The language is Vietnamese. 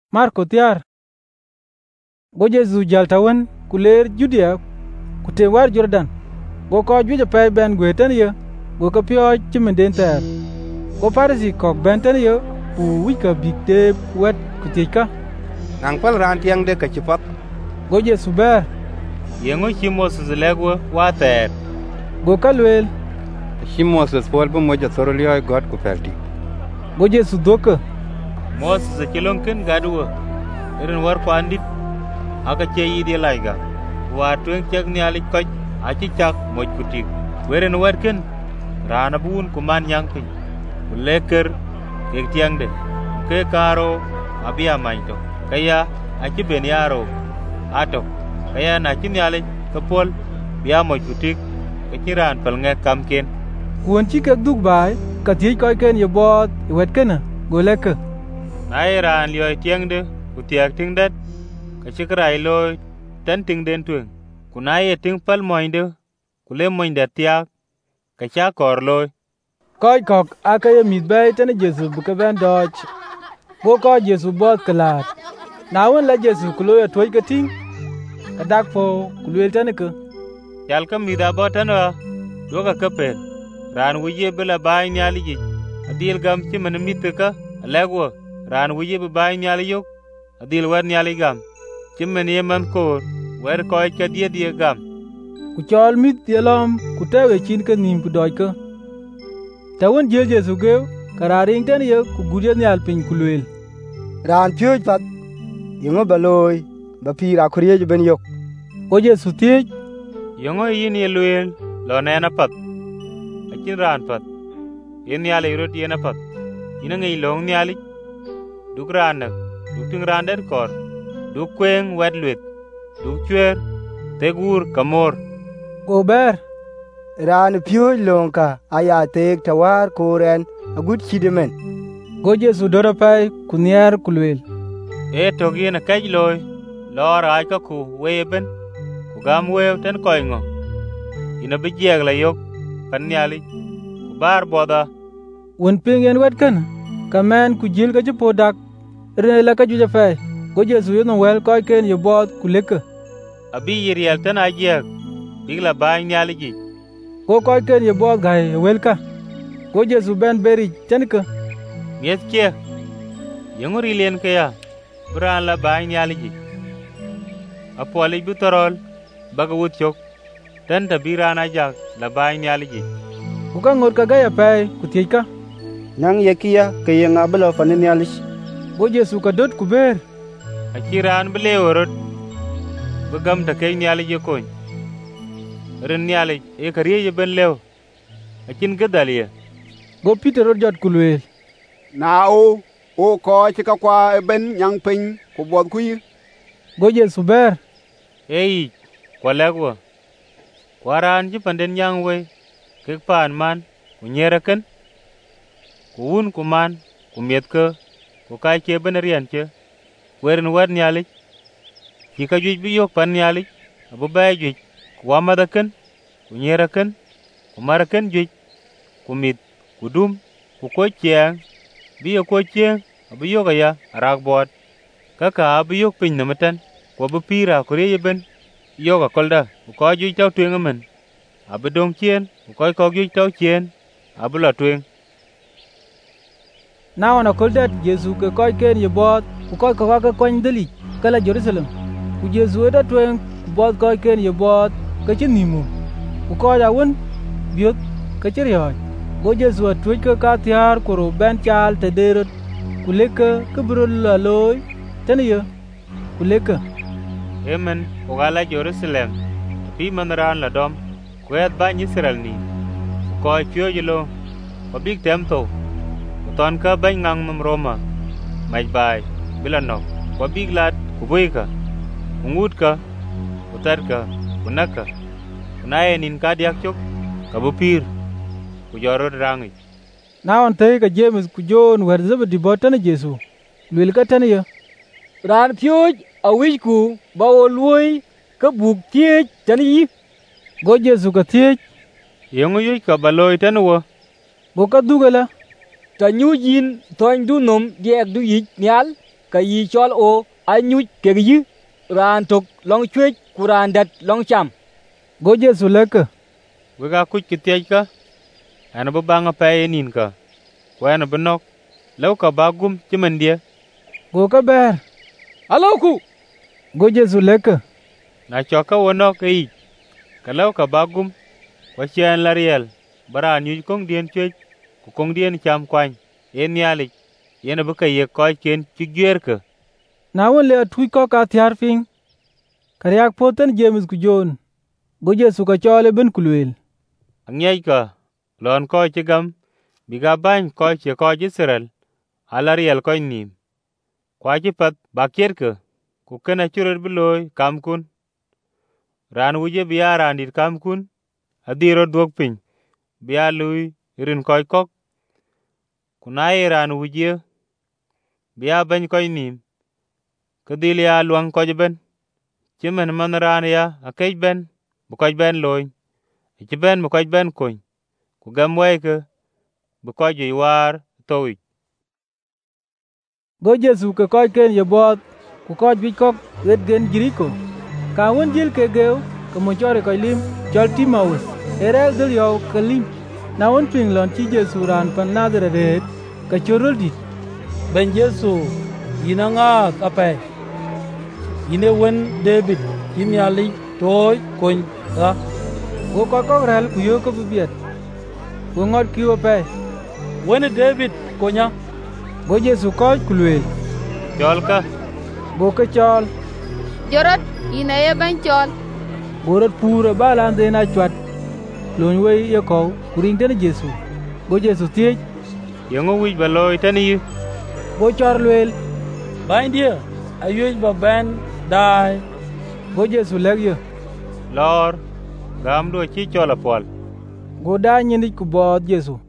Marko tiar. Go Jesu jaltawan kuler Judea kute war Jordan. Go ko juja pay ben gweten ye. Go ka pyo chimenden ter. Go Parisi kok benten ye. U wika bigte wet kutika. Nang pal ran tiang de ka chipat. Go Jesu ber. Yengo chimos zlegwa water. Go kalwel. Moses pol bu moja sorolio God ku pelti. Go Jesu doka. Moses kilonkin gadwa. Irin war ko andit aka che yidi laiga. Wa tuen chak ni alik kaj achi chak moj kutik. Weren warken rana bun kuman yang pin. Leker kek tiang de. Ke karo abia maito. Kaya achi beniaro ato. Kaya na chi ni alik kapol bia moj kutik. Kechiran pelnge kamken. Kuon chi kek duk bai. Katiy koi ken ye bot wet kena. Go leke. Nai ran lioi tiang de kutiak ting dat. Kachikrai loy tan ting den tueng. Kunai ting pal moinde kule moinde tiak. Kacha kor loy. Koi kok aka ye mit bay tane Jesu buka ben dodge. Go ko Jesu bot kalat. Nawon la Jesu kulo ya toy kating. Kadak po kulwel tane ke. Yal kam mida botana doga kapel. Ran wuje bela bay nyali ji. Adil gam chimen mitka alagwa. Ran wuje be bay nyali yok. Adil war nyali gam. Chimen yeman kor. Wer koi ka dia gam. Ku chol mit yelom ku tewe chin ka nim ku doj ka. Tawon jel Jesu geu kararing ten ye ku gudye nyal piny kulwel. Ran pyoj pat yungo baloy ba pira kuriye ben yok. Go Jesu tiej. Yungo yin ye luel lo nena pat. Akin ran pat. Yin nyali irot yena pat. Ina ngi long nyali. Duk ran nak. Duk ting ran der kor. Duk kweng wet luet. Duk chwer. Tegur kamor. Go ber. Ran pyoj lonka aya tek tawar koren agut chidemen. Go Jesu dora pay ku niar kulwel. E togi na kaj loy. Lor ay ka ku weben. Ku gam wew ten koy ngo. Ina bijeg la yok. Pan nyali. Ku bar boda. Won pingen wet kana. Kamen ku jil ka jipo dak. Rene la ka juja fay. Go Jesu yono wel koy ken ye bot kuleka. Abi yiriel ten ajeg. Bigla bay nyali ji. Go koy ken ye bot gay welka. Go Jesu ben beri tenka. Miet kia. Yunguri lien kaya. Buran la bay nyali ji. Apoli butorol. Baga wut chok. Ten tabiran ajag la bay nyali ji. Uka ngot ka gaya pay kutiy ka. Nang yekia kaya nga balo fanin yalish. Go Jesu ka dot kuber. Akiran bele orot. Begam ta kay nyali ji koñ. Ren nyali e kariye je ben lew. Akin gadaliya. Go Peter jot kulwel. Na o ko chika kwa ben yang pin ku bod ku yi. Go Jesu ber. Ei, kwalagwa. Kwaran ji panden yang we. Kek paan man, ku nyeraken. Ku un ku man, ku miet ke. Ku kai ke ben rian ke. Werin wad nyalik. Jika juj bi yok pan nyalik. Abu bay juj. Ku wamadaken. Ku nyeraken. Ku maraken juj. Ku mit. Ku dum. Ku ko chiang. Biyo ko chiang. Abu yok aya arak bod. Kaka abu yok pin namatan. Ku abu pira kuriye ben. Yoga kolda. Ku ko juj tau tueng amen. Abu dong chien. Ku ko juj tau chien. Abu la tueng. Now on a cold that Jesu ke koy ken ye bot ku koy ka koñ deli kala Jerusalem. Ku Jesu da twen ku bot koy ken ye bot ka chinimu. Ku koy da won biot ka chiriyo. Go Jesu atwej ka tiar ku ro ben chal te derot ku leka ke bro la loy tan ye ku leka. Amen. Ku gala Jerusalem. Pi manran la dom. Ku et ba Israel ni. Ku koy chyo jelo. Ku big tem to. Ton ka bany ngang mam Roma. Maj bay. Bilano. Kwa big lad. Kuboy ka. Ungut ka. Utar ka. Unaka. Unaye nin ka diak chok. Kabupir. Kujorot rangi. Now on take a James ku John wer Zebedi botane Jesu. Lwel ka tane ye. Ran pyoj a wich ku ba o luoy ka buk tiej tane yi. Go Jesu ka tiej. Yungu yuj ka baloy tane wo. Go ka dugala. Ta nyu yin toñ du nom diek du yich nyal. ka yi chol o anyuj ke yi ran tok long chwech ku ran dat long cham. Go Yesu leke. Wega kuc ki tiec ka, an bi baŋ pɛɛ nin ka, ku an bi nok, lew ka ba gum ci men die. Go ka ber. Alo ku. Go Yesu leke. Na cɔ ka wo nok ka yic, ka lew ka ba gum, wa ciɛn la riɛl, bara nyuc koŋ dien cuec, ku koŋ dien cam kuany, en nialic, yen bi ka yek kɔc ken ci guer ka. Na won le atuc kɔ ka thiar fiŋ, ka riak poten James ku Jon. Go Yesu ka cɔl eben ku lueel. Aŋiɛc ka, lɔn kɔc ci gam, bi ka bany kɔc ci kɔc Israel, ala riɛl kɔc nim. Kwa ci pat ba kiet ka, ku ken acurot bi looi kam kun. Raan wuje bi a raan dit kam kun, adhirot dhuok piny, bi a lui rin kɔc kɔk. Ku na ye raan wuje, bi a bany kɔc nim, ka dhil ya luaŋ kɔc ben. Ci men man raan ya a kec ben, bi kɔc ben loony. Ci ben bi kɔc ben kony, ku gam wɛy ke, bi kɔc juic waar thouic. Go Yesu ke kɔc ken ye bɔɔth, ku kɔc juic kɔk ɣet gen Jeriko. Ka won jil ke geu, ke mo cɔri kɔc lim, cɔl Timaus, e rɛɛl dhil yɔu ke lim. Na won piŋ lɔn ci Yesu raan pan Nazaret reet, ka corol dit. Ben Yesu, yin a ŋaak apɛi. Yin e wen David, yin yalic tooi kony ra. Go kɔc kɔk räl ku yo ke bibiet. Go ŋɔt kiu apɛi. Wen David konya. Go Yesu kɔc ku lueel. Cɔl ka. Go ke cɔl. Jorot, yin aye ben cɔl. Go rot puur ba lan dhen acuat. Luony wei ye kɔu, ku ring tene Yesu. Go Yesu thiec. Yöŋö wic ba looi tɛni yi. Go cɔr lueel. Bany dia, ayuec ba ben daai. Go Yesu lek ye. Lɔɔr, gam do ci cɔl apuɔl. Go daa nyendic ku bɔɔth Yesu.